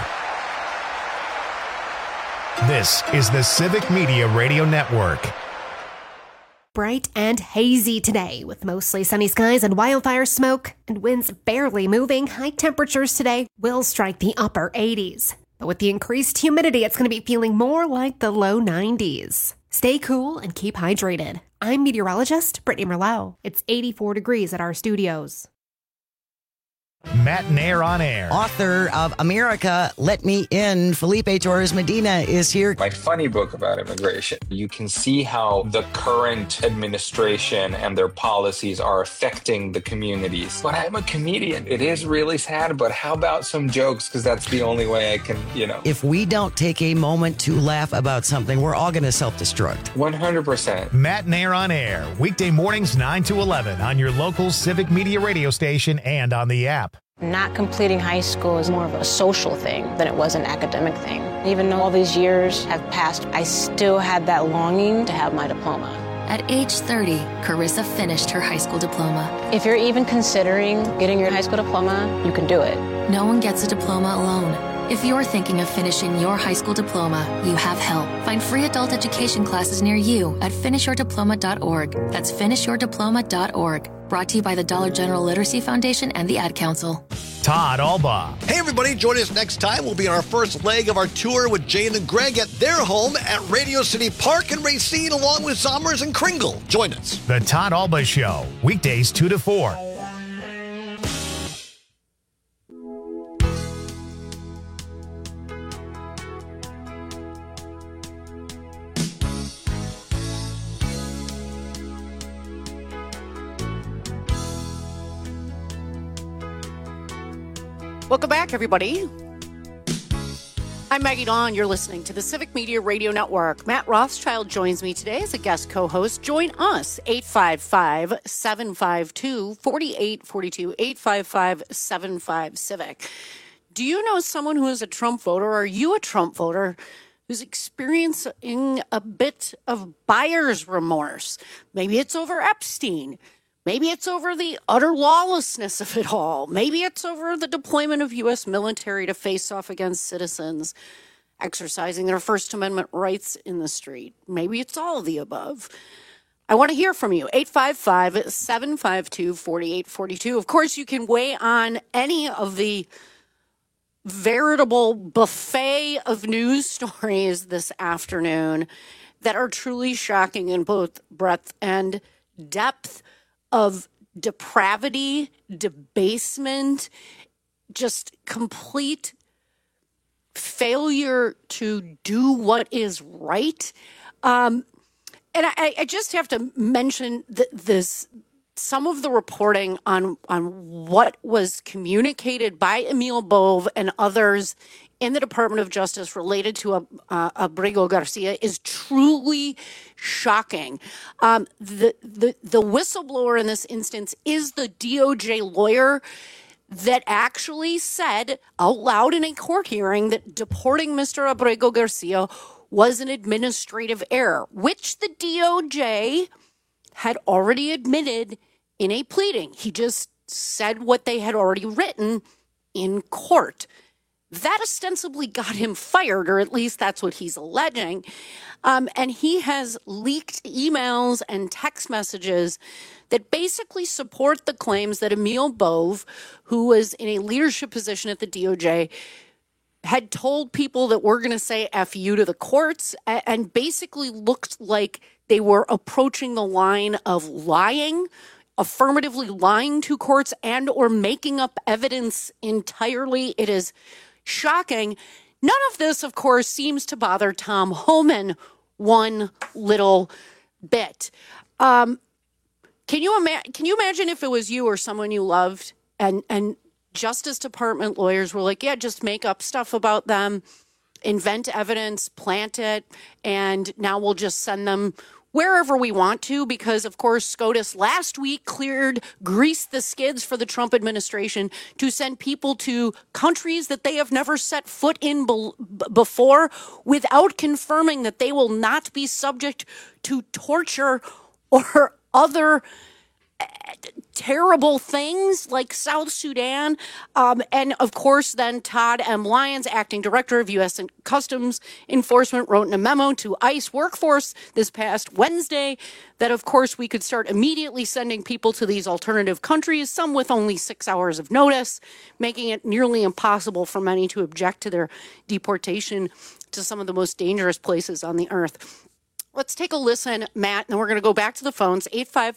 Speaker 1: This is the Civic Media Radio Network.
Speaker 7: Bright and hazy today with mostly sunny skies and wildfire smoke and winds barely moving. High temperatures today will strike the upper 80s. But with the increased humidity, it's going to be feeling more like the low 90s. Stay cool and keep hydrated. I'm meteorologist Brittany Merlot. It's 84 degrees at our studios.
Speaker 1: Matt and Air on Air.
Speaker 14: Author of America, Let Me In, Felipe Torres Medina is here.
Speaker 8: My funny book about immigration. You can see how the current administration and their policies are affecting the communities. But I'm a comedian. It is really sad, but how about some jokes? Because that's the only way I can,
Speaker 14: If we don't take a moment to laugh about something, we're all going to self-destruct.
Speaker 8: 100%.
Speaker 1: Matt and Air on Air. Weekday mornings 9 to 11 on your local Civic Media radio station and on the app.
Speaker 9: Not completing high school is more of a social thing than it was an academic thing. Even though all these years have passed, I still had that longing to have my diploma.
Speaker 10: At age 30, Carissa finished her high school diploma.
Speaker 9: If you're even considering getting your high school diploma, you can do it.
Speaker 10: No one gets a diploma alone. If you're thinking of finishing your high school diploma, you have help. Find free adult education classes near you at finishyourdiploma.org. That's finishyourdiploma.org. Brought to you by the Dollar General Literacy Foundation and the Ad Council.
Speaker 1: Todd Alba.
Speaker 11: Hey, everybody, join us next time. We'll be on our first leg of our tour with Jane and Greg at their home at Radio City Park in Racine, along with Somers and Kringle. Join us.
Speaker 1: The Todd Alba Show, weekdays 2 to 4.
Speaker 17: Welcome back, everybody. I'm Maggie Dawn. You're listening to the Civic Media Radio Network. Matt Rothschild joins me today as a guest co-host. Join us, 855-752-4842, 855-75-CIVIC. Do you know someone who is a Trump voter? Are you a Trump voter who's experiencing a bit of buyer's remorse? Maybe it's over Epstein. Maybe it's over the utter lawlessness of it all. Maybe it's over the deployment of U.S. military to face off against citizens exercising their First Amendment rights in the street. Maybe it's all of the above. I want to hear from you. 855-752-4842. Of course, you can weigh on any of the veritable buffet of news stories this afternoon that are truly shocking in both breadth and depth of depravity, debasement, just complete failure to do what is right. And I just have to mention this. Some of the reporting on what was communicated by Emil Bove and others in the Department of Justice related to Abrego Garcia is truly shocking. The whistleblower in this instance is the DOJ lawyer that actually said out loud in a court hearing that deporting Mr. Abrego Garcia was an administrative error, which the DOJ had already admitted in a pleading. He just said what they had already written in court. That ostensibly got him fired, or at least that's what he's alleging. And he has leaked emails and text messages that basically support the claims that Emil Bove, who was in a leadership position at the DOJ, had told people that we're going to say F you to the courts, and basically looked like they were approaching the line of lying, affirmatively lying to courts, and or making up evidence entirely. It is shocking. None of this, of course, seems to bother Tom Homan one little bit. Can you imagine if it was you or someone you loved and Justice Department lawyers were like, yeah, just make up stuff about them, invent evidence, plant it, and now we'll just send them wherever we want to, because, of course, SCOTUS last week greased the skids for the Trump administration to send people to countries that they have never set foot in before without confirming that they will not be subject to torture or other terrible things like South Sudan. And of course, then Todd M. Lyons, acting director of U.S. Customs Enforcement, wrote in a memo to ICE workforce this past Wednesday that, of course, we could start immediately sending people to these alternative countries, some with only 6 hours of notice, making it nearly impossible for many to object to their deportation to some of the most dangerous places on the earth. Let's take a listen, Matt, and then we're going to go back to the phones,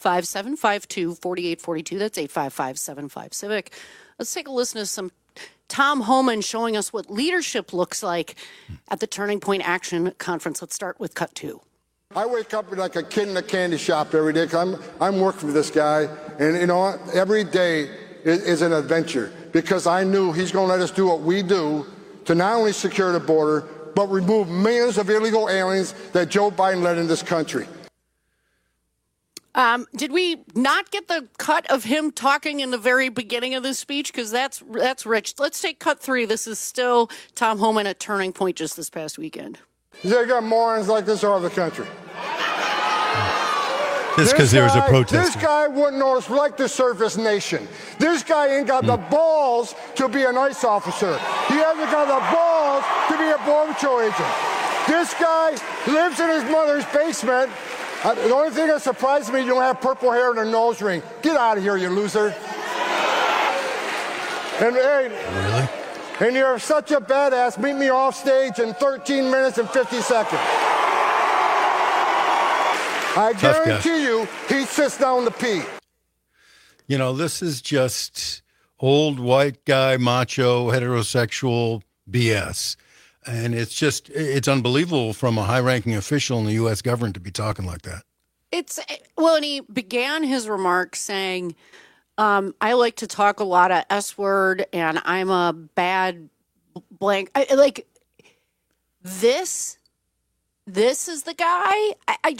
Speaker 17: 855-752-4842. That's 855-75-CIVIC. Let's take a listen to some Tom Homan showing us what leadership looks like at the Turning Point Action Conference. Let's start with cut 2.
Speaker 12: I wake up like a kid in a candy shop every day because I'm working for this guy. And you know what? Every day is an adventure because I knew he's going to let us do what we do to not only secure the border, but remove millions of illegal aliens that Joe Biden led in this country.
Speaker 17: Did we not get the cut of him talking in the very beginning of this speech? Because that's rich. Let's take cut 3. This is still Tom Homan at Turning Point just this past weekend.
Speaker 12: They got morons like this all over the country.
Speaker 20: Just because there was a protest.
Speaker 12: This guy wouldn't know it's like to serve his nation. This guy ain't got the balls to be an ICE officer. He hasn't got the balls to be a Border Patrol agent. This guy lives in his mother's basement. The only thing that surprises me, you don't have purple hair and a nose ring. Get out of here, you loser. And hey,
Speaker 20: really?
Speaker 12: And you're such a badass. Meet me off stage in 13 minutes and 50 seconds. I guarantee you, he sits down to pee.
Speaker 20: You know, this is just old white guy, macho, heterosexual BS. And it's unbelievable from a high-ranking official in the U.S. government to be talking like that.
Speaker 17: And he began his remarks saying, I like to talk a lot of S-word, and I'm a bad blank. This is the guy.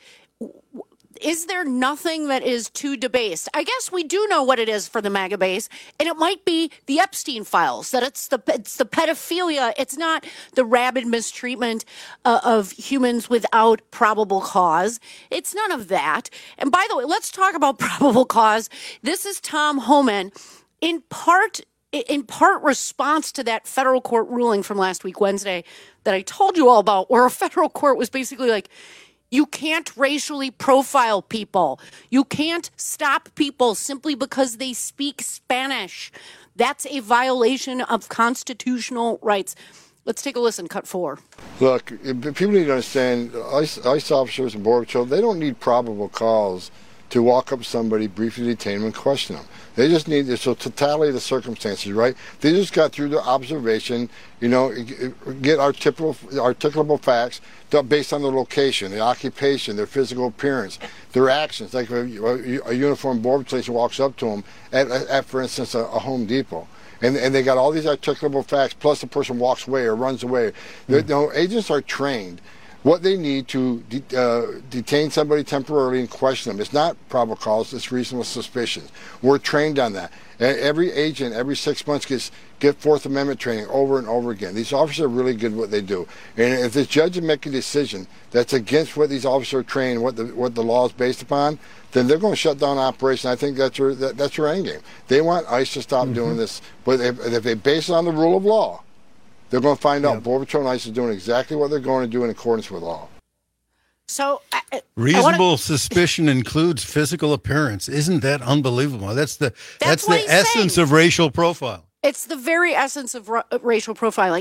Speaker 17: Is there nothing that is too debased? I guess we do know what it is for the MAGA base, and it might be the Epstein files, that it's the pedophilia. It's not the rabid mistreatment of humans without probable cause. It's none of that. And by the way, let's talk about probable cause. This is Tom Homan, in part response to that federal court ruling from last week, Wednesday, that I told you all about, where a federal court was basically like, you can't racially profile people. You can't stop people simply because they speak Spanish. That's a violation of constitutional rights. Let's take a listen. Cut 4.
Speaker 12: Look, people need to understand, ICE officers and Border Patrol, they don't need probable cause to walk up to somebody, briefly detain them, and question them. They just need the totality of the circumstances, right? They just got through the observation, get articulable facts based on the location, the occupation, their physical appearance, their actions. Like a uniformed Border Patrol agent walks up to them at, for instance, a Home Depot. And they got all these articulable facts, plus the person walks away or runs away. Agents are trained. What they need to detain somebody temporarily and question them. It's not probable cause, it's reasonable suspicion. We're trained on that. Every agent, every 6 months, get Fourth Amendment training over and over again. These officers are really good at what they do. And if this judge would make a decision that's against what these officers are trained, what the law is based upon, then they're going to shut down operation. I think that's their end game. They want ICE to stop doing this. But if they base it on the rule of law, they're going to find out Border Patrol and ICE is doing exactly what they're going to do in accordance with law.
Speaker 17: So
Speaker 20: reasonable suspicion includes physical appearance. Isn't that unbelievable? That's the essence of racial profiling.
Speaker 17: It's the very essence of racial profiling.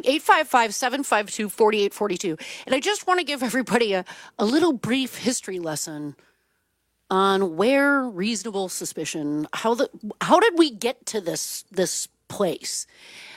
Speaker 17: 855-752-4842. And I just want to give everybody a little brief history lesson on where reasonable suspicion, how did we get to this place?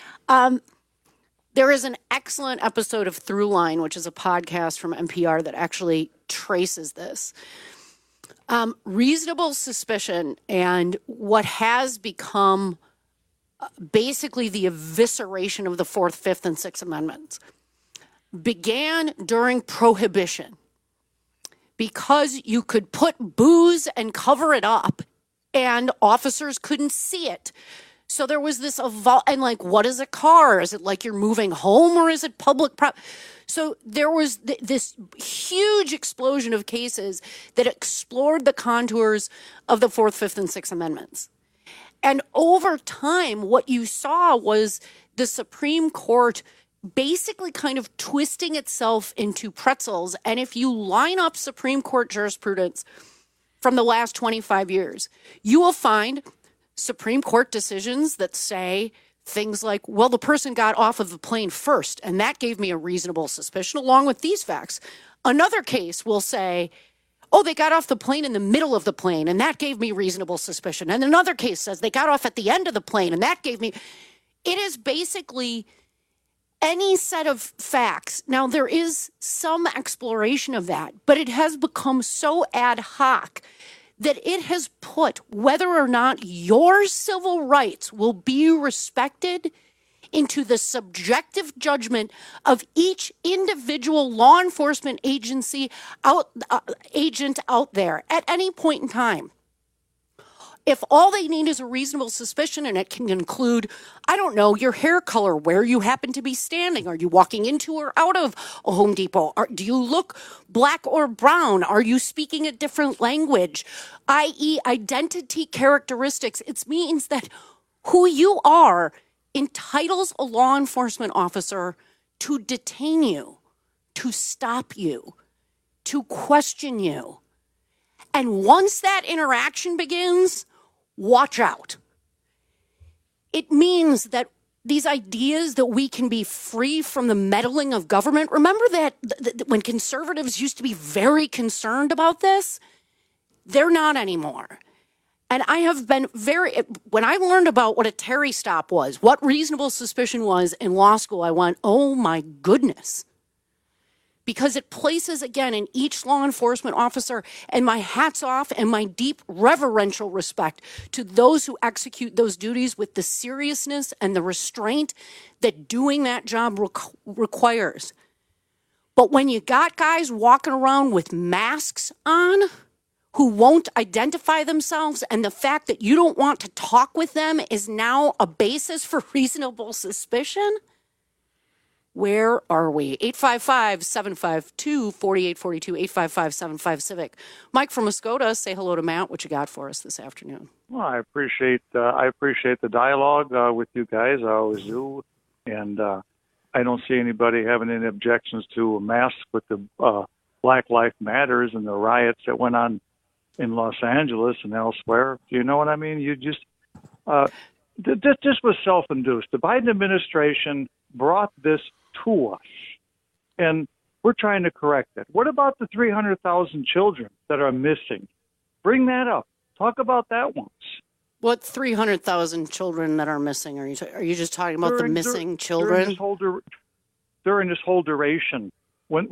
Speaker 17: There is an excellent episode of Throughline, which is a podcast from NPR that actually traces this. Reasonable suspicion and what has become basically the evisceration of the Fourth, Fifth, and Sixth Amendments began during Prohibition, because you could put booze and cover it up and officers couldn't see it. So there was this and what is a car? Is it like you're moving home, or is it public So there was this huge explosion of cases that explored the contours of the Fourth, Fifth, and Sixth Amendments. And over time, what you saw was the Supreme Court basically kind of twisting itself into pretzels. And if you line up Supreme Court jurisprudence from the last 25 years, you will find Supreme Court decisions that say things like, well, the person got off of the plane first, and that gave me a reasonable suspicion along with these facts. Another case will say, oh, they got off the plane in the middle of the plane, and that gave me reasonable suspicion. And another case says they got off at the end of the plane, and that gave me... It is basically any set of facts. Now, there is some exploration of that, but it has become so ad hoc that it has put whether or not your civil rights will be respected into the subjective judgment of each individual law enforcement agent out there at any point in time. If all they need is a reasonable suspicion, and it can include, I don't know, your hair color, where you happen to be standing. Are you walking into or out of a Home Depot? Do you look black or brown? Are you speaking a different language? I.e., identity characteristics. It means that who you are entitles a law enforcement officer to detain you, to stop you, to question you. And once that interaction begins, watch out. It means that these ideas that we can be free from the meddling of government, remember that when conservatives used to be very concerned about this, they're not anymore. And I have been when I learned about what a Terry stop was, what reasonable suspicion was in law school, I went, oh my goodness. Because it places, again, in each law enforcement officer, and my hat's off and my deep reverential respect to those who execute those duties with the seriousness and the restraint that doing that job requires. But when you got guys walking around with masks on who won't identify themselves, and the fact that you don't want to talk with them is now a basis for reasonable suspicion, where are we? 855-752-4842, 855-75-CIVIC. Mike from Muskota, say hello to Matt. What you got for us this afternoon?
Speaker 3: Well, I appreciate the dialogue with you guys. I always do. And I don't see anybody having any objections to a mask with the Black Lives Matters and the riots that went on in Los Angeles and elsewhere. Do you know what I mean? You just this was self-induced. The Biden administration brought this to us, and we're trying to correct it. What about the 300,000 children that are missing? Bring that up. Talk about that once.
Speaker 17: What 300,000 children that are missing? Are you just talking about the missing children?
Speaker 3: During this whole duration, when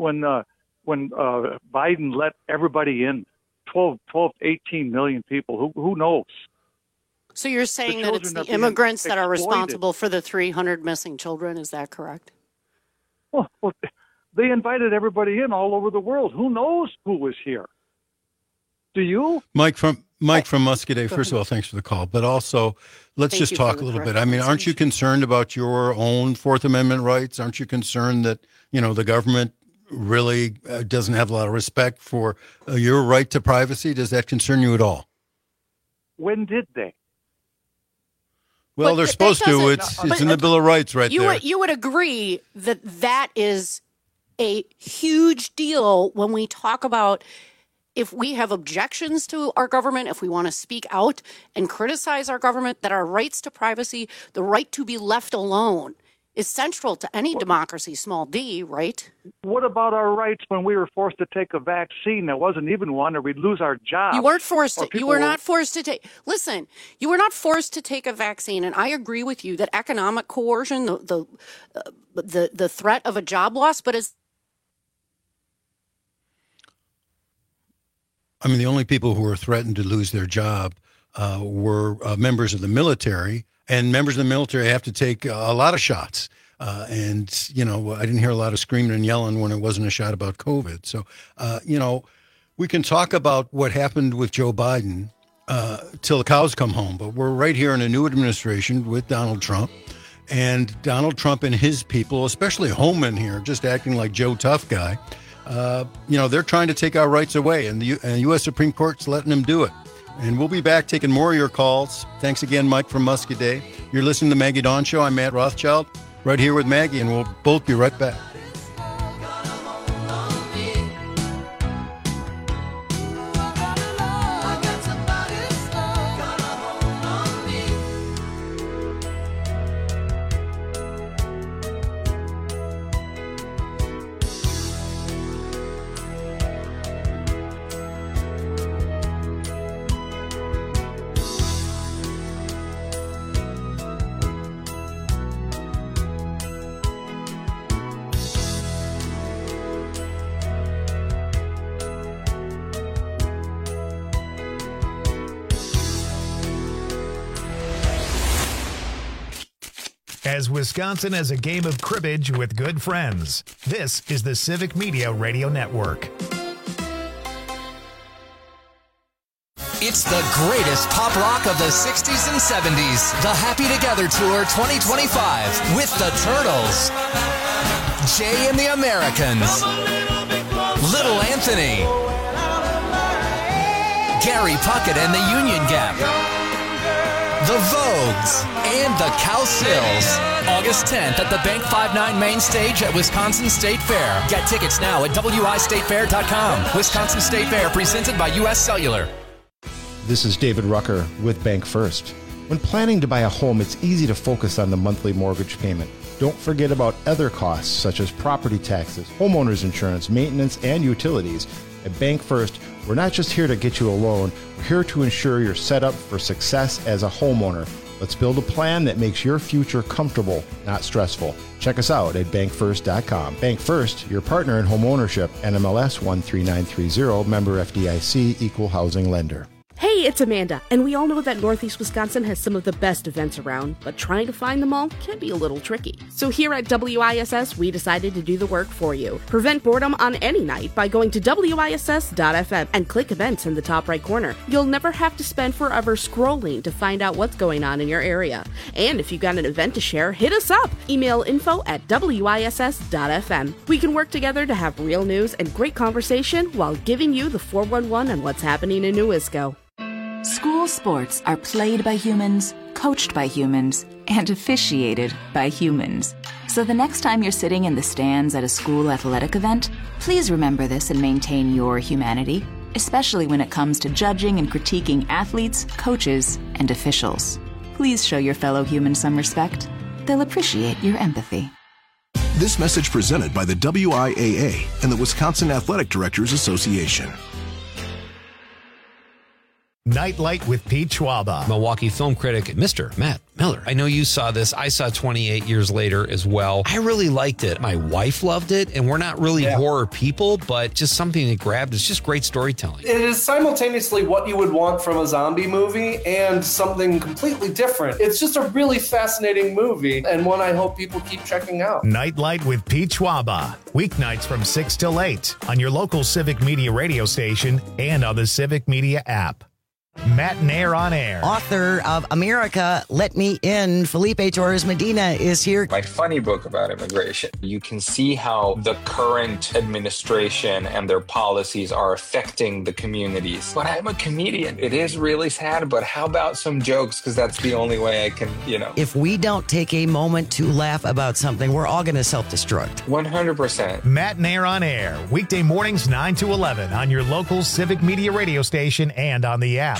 Speaker 3: Biden let everybody in, 12 to 18 million people, who knows? So you're saying that it's the immigrants that are responsible for the 300 missing children? Is that correct? Well, they invited everybody in all over the world. Who knows who was here? Do you?
Speaker 20: Mike from Muscadet, first of all, thanks for the call. But also, let's just talk a little bit. I mean, aren't you concerned about your own Fourth Amendment rights? Aren't you concerned that, the government really doesn't have a lot of respect for your right to privacy? Does that concern you at all?
Speaker 3: When did they?
Speaker 20: Well, they're supposed to. It's in the Bill of Rights right there.
Speaker 17: You would agree that is a huge deal when we talk about if we have objections to our government, if we want to speak out and criticize our government, that our rights to privacy, the right to be left alone, is central to any democracy, small d, right?
Speaker 3: What about our rights when we were forced to take a vaccine that wasn't even one, or we'd lose our job?
Speaker 17: You weren't forced to. You were not forced to take. Listen, you were not forced to take a vaccine, and I agree with you that economic coercion, the threat of a job loss, but as
Speaker 20: I mean, the only people who were threatened to lose their job were members of the military. And members of the military have to take a lot of shots. And I didn't hear a lot of screaming and yelling when it wasn't a shot about COVID. So, we can talk about what happened with Joe Biden till the cows come home. But we're right here in a new administration with Donald Trump. And Donald Trump and his people, especially Homan here, just acting like Joe Tough Guy, they're trying to take our rights away. And the U.S. Supreme Court's letting them do it. And we'll be back taking more of your calls. Thanks again, Mike from Muscadet. You're listening to the Maggie Dawn Show. I'm Matt Rothschild, right here with Maggie, and we'll both be right back.
Speaker 1: As Wisconsin as a game of cribbage with good friends. This is the Civic Media Radio Network.
Speaker 13: It's the greatest pop rock of the 60s and 70s. The Happy Together Tour 2025 with the Turtles, Jay and the Americans, Little Anthony, Gary Puckett and the Union Gap, the Vogues, and the Cowsills. August 10th at the Bank 5-9 main stage at Wisconsin State Fair. Get tickets now at wistatefair.com. Wisconsin State Fair presented by U.S. Cellular.
Speaker 15: This is David Rucker with Bank First. When planning to buy a home, it's easy to focus on the monthly mortgage payment. Don't forget about other costs such as property taxes, homeowners insurance, maintenance, and utilities. At Bank First, we're not just here to get you a loan, we're here to ensure you're set up for success as a homeowner. Let's build a plan that makes your future comfortable, not stressful. Check us out at bankfirst.com. Bank First, your partner in home ownership. NMLS 13930, member FDIC, equal housing lender.
Speaker 16: Hey, it's Amanda, and we all know that Northeast Wisconsin has some of the best events around, but trying to find them all can be a little tricky. So here at WISS, we decided to do the work for you. Prevent boredom on any night by going to WISS.FM and click events in the top right corner. You'll never have to spend forever scrolling to find out what's going on in your area. And if you've got an event to share, hit us up. Email info@WISS.FM. We can work together to have real news and great conversation while giving you the 411 on what's happening in Newisco.
Speaker 18: School sports are played by humans, coached by humans, and officiated by humans. So the next time you're sitting in the stands at a school athletic event, please remember this and maintain your humanity, especially when it comes to judging and critiquing athletes, coaches, and officials. Please show your fellow humans some respect. They'll appreciate your empathy.
Speaker 19: This message presented by the WIAA and the Wisconsin Athletic Directors Association.
Speaker 1: Nightlight with Pete Schwaba.
Speaker 6: Milwaukee film critic, Mr. Matt Miller. I know you saw this. I saw 28 years later as well. I really liked it. My wife loved it, and we're not really horror people, but just something that grabbed. It's just great storytelling.
Speaker 21: It is simultaneously what you would want from a zombie movie and something completely different. It's just a really fascinating movie, and one I hope people keep checking out.
Speaker 1: Nightlight with Pete Schwaba. Weeknights from 6 till 8 on your local Civic Media radio station and on the Civic Media app. Matt Nair on air.
Speaker 14: Author of America, Let Me In, Felipe Torres Medina is here.
Speaker 8: My funny book about immigration. You can see how the current administration and their policies are affecting the communities. But I'm a comedian. It is really sad, but how about some jokes? Because that's the only way I can,
Speaker 14: If we don't take a moment to laugh about something, we're all going to self-destruct.
Speaker 8: 100%.
Speaker 1: Matt Nair on air. Weekday mornings 9 to 11 on your local Civic Media radio station and on the app.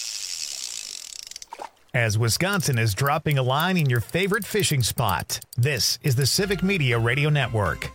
Speaker 1: As Wisconsin is dropping a line in your favorite fishing spot, this is the Civic Media Radio Network.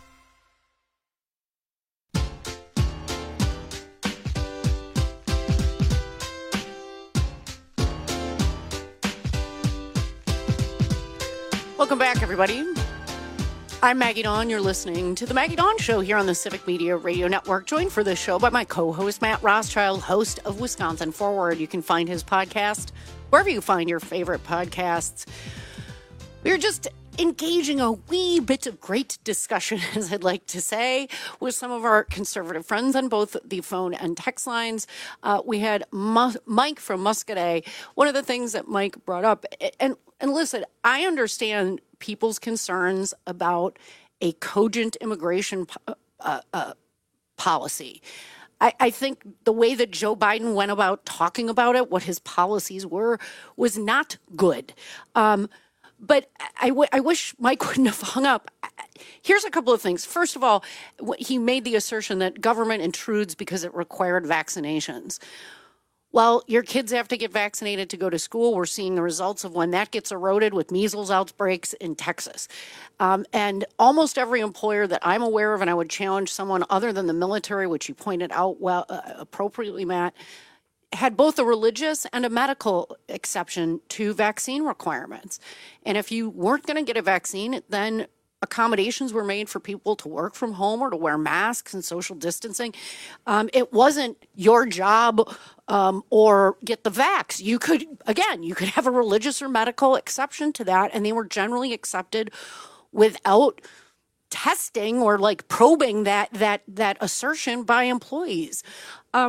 Speaker 17: Welcome back, everybody. I'm Maggie Dawn. You're listening to The Maggie Dawn Show here on the Civic Media Radio Network. Joined for this show by my co-host, Matt Rothschild, host of Wisconsin Forward. You can find his podcast wherever you find your favorite podcasts. We're just engaging a wee bit of great discussion, as I'd like to say, with some of our conservative friends on both the phone and text lines. We had Mike from Muscadet. One of the things that Mike brought up, and listen, I understand people's concerns about a cogent immigration policy. I think the way that Joe Biden went about talking about it, what his policies were, was not good. But I wish Mike wouldn't have hung up. Here's a couple of things. First of all, he made the assertion that government intrudes because it required vaccinations. Well, your kids have to get vaccinated to go to school. We're seeing the results of when that gets eroded with measles outbreaks in Texas. And almost every employer that I'm aware of, and I would challenge someone other than the military, which you pointed out well appropriately, Matt, had both a religious and a medical exception to vaccine requirements. And if you weren't going to get a vaccine, then accommodations were made for people to work from home or to wear masks and social distancing. It wasn't your job or get the vax. You could have a religious or medical exception to that, and they were generally accepted without testing or like probing that assertion by employees.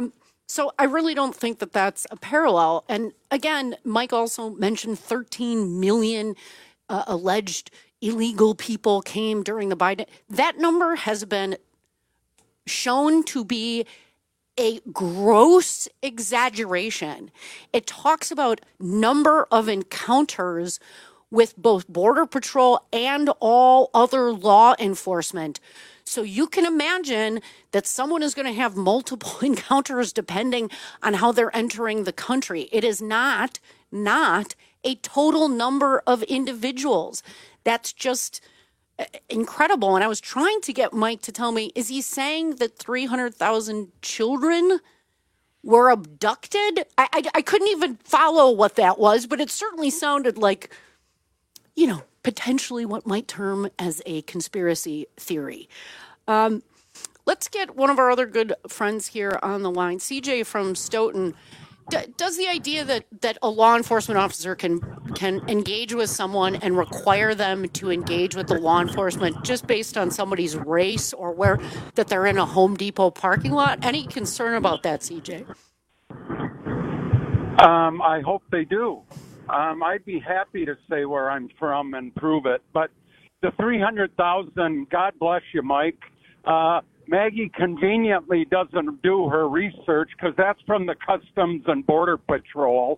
Speaker 17: So I really don't think that that's a parallel. And again, Mike also mentioned 13 million alleged illegal people came during the Biden. That number has been shown to be a gross exaggeration. It talks about number of encounters with both Border Patrol and all other law enforcement. So you can imagine that someone is going to have multiple encounters depending on how they're entering the country. It is not a total number of individuals. That's just incredible. And I was trying to get Mike to tell me, is he saying that 300,000 children were abducted? I couldn't even follow what that was, but it certainly sounded like, you know, potentially what might term as a conspiracy theory. Let's get one of our other good friends here on the line. CJ from Stoughton. Does the idea that a law enforcement officer can engage with someone and require them to engage with the law enforcement just based on somebody's race or where that they're in a Home Depot parking lot? Any concern about that, CJ?
Speaker 2: I hope they do. I'd be happy to say where I'm from and prove it. But the 300,000, God bless you, Mike. Maggie conveniently doesn't do her research because that's from the Customs and Border Patrol.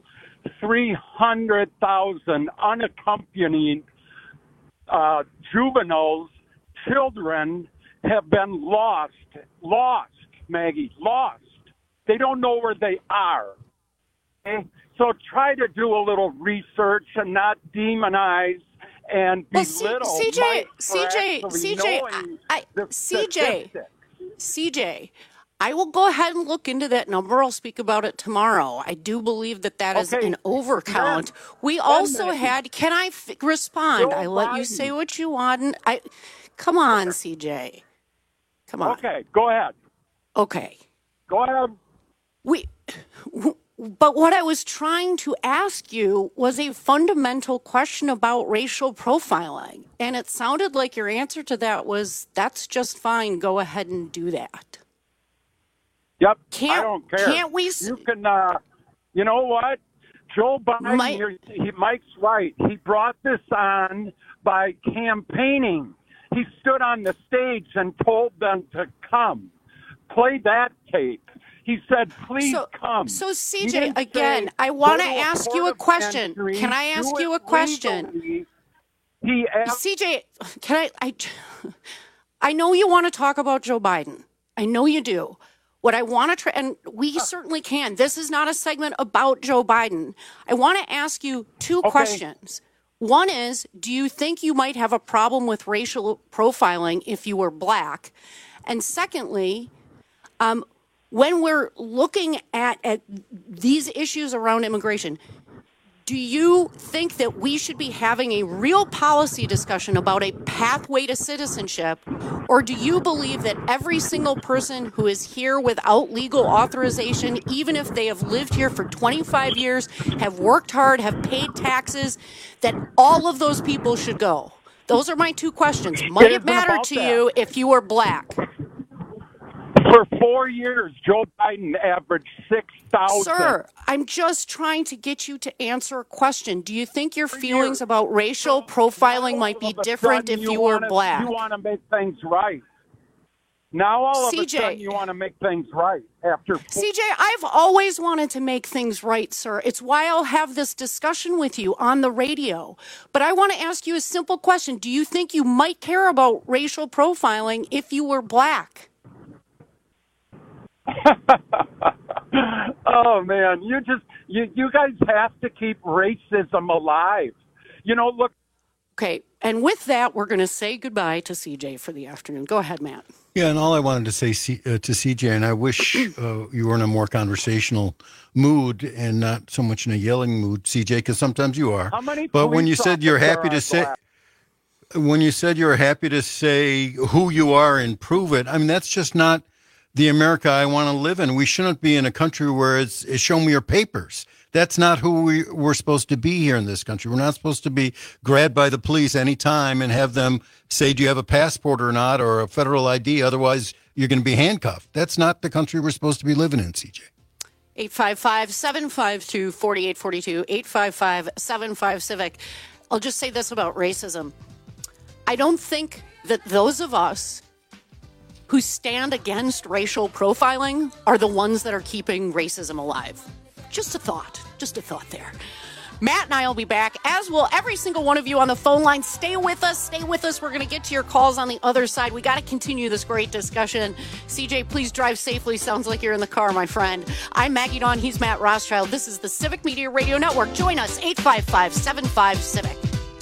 Speaker 2: 300,000 unaccompanied juveniles, children have been lost, Maggie, lost. They don't know where they are. Okay? So try to do a little research and not demonize and belittle
Speaker 17: CJ, I will go ahead and look into that number. I'll speak about it tomorrow. I do believe that is an overcount. We also had, can I respond? I let you say what you want. Come on, CJ. Come on.
Speaker 2: Okay, go ahead.
Speaker 17: Okay.
Speaker 2: Go ahead.
Speaker 17: But what I was trying to ask you was a fundamental question about racial profiling. And it sounded like your answer to that was, that's just fine. Go ahead and do that.
Speaker 2: Yep. I don't care.
Speaker 17: Can't we?
Speaker 2: You can, you know what? Joe Biden, Mike's right. He brought this on by campaigning. He stood on the stage and told them to come. Play that tape. He said, please come.
Speaker 17: So, CJ, again, I want to ask you a question. Can I ask you a question? CJ, can I know you want to talk about Joe Biden. I know you do. What I want to try, and we certainly can. This is not a segment about Joe Biden. I want to ask you two questions. One is, do you think you might have a problem with racial profiling if you were black? And secondly, when we're looking at these issues around immigration, do you think that we should be having a real policy discussion about a pathway to citizenship, or do you believe that every single person who is here without legal authorization, even if they have lived here for 25 years, have worked hard, have paid taxes, that all of those people should go? Those are my two questions. Might it matter to you if you were black?
Speaker 2: For 4 years, Joe Biden averaged 6,000.
Speaker 17: Sir, I'm just trying to get you to answer a question. Do you think your feelings about racial profiling might be different if you were black?
Speaker 2: You want to make things right. Now all of a sudden you want to make things right.
Speaker 17: CJ, I've always wanted to make things right, sir. It's why I'll have this discussion with you on the radio. But I want to ask you a simple question. Do you think you might care about racial profiling if you were black?
Speaker 2: Oh man, you guys have to keep racism alive. Look.
Speaker 17: Okay, and with that, we're going to say goodbye to CJ for the afternoon. Go ahead, Matt.
Speaker 20: Yeah, and all I wanted to say to CJ, and I wish you were in a more conversational mood and not so much in a yelling mood, CJ, because sometimes you are. But when you said you're happy to say, who you are and prove it, I mean, that's just not the America I want to live in. We shouldn't be in a country where it's show me your papers. That's not who we're supposed to be here in this country. We're not supposed to be grabbed by the police anytime and have them say, do you have a passport or not, or a federal ID? Otherwise, you're going to be handcuffed. That's not the country we're supposed to be living in, CJ.
Speaker 17: 855-752-4842, 855-75-CIVIC. I'll just say this about racism. I don't think that those of us who stand against racial profiling are the ones that are keeping racism alive. Just a thought there. Matt and I will be back, as will every single one of you on the phone line. Stay with us. We're going to get to your calls on the other side. We got to continue this great discussion. CJ, please drive safely. Sounds like you're in the car, my friend. I'm Maggie Dawn. He's Matt Rothschild. This is the Civic Media Radio Network. Join us, 855-75-CIVIC.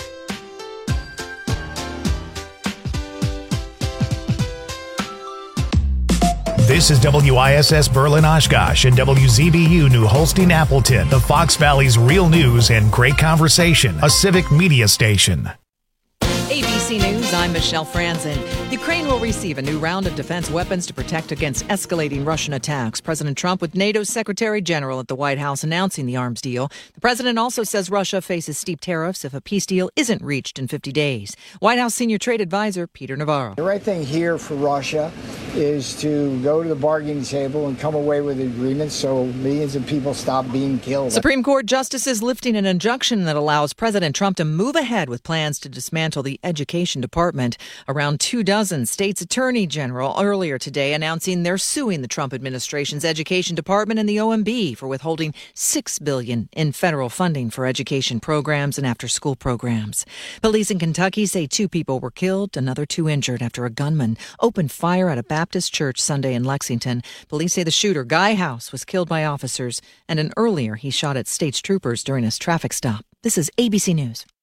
Speaker 1: This is WISS Berlin Oshkosh and WZBU New Holstein Appleton, the Fox Valley's real news and great conversation, a civic media station.
Speaker 4: ABC News, I'm Michelle Franzen. Ukraine will receive a new round of defense weapons to protect against escalating Russian attacks. President Trump with NATO's Secretary General at the White House announcing the arms deal. The president also says Russia faces steep tariffs if a peace deal isn't reached in 50 days. White House Senior Trade Advisor Peter Navarro.
Speaker 22: The right thing here for Russia is to go to the bargaining table and come away with an agreement so millions of people stop being killed.
Speaker 4: Supreme Court justices lifting an injunction that allows President Trump to move ahead with plans to dismantle the Education Department. Around 24 states' attorney general earlier today announcing they're suing the Trump administration's Education Department and the OMB for withholding $6 billion in federal funding for education programs and after-school programs. Police in Kentucky say 2 people were killed, another 2 injured after a gunman opened fire at a Baptist church Sunday in Lexington. Police say the shooter, Guy House, was killed by officers, and earlier he shot at state troopers during his traffic stop. This is ABC News.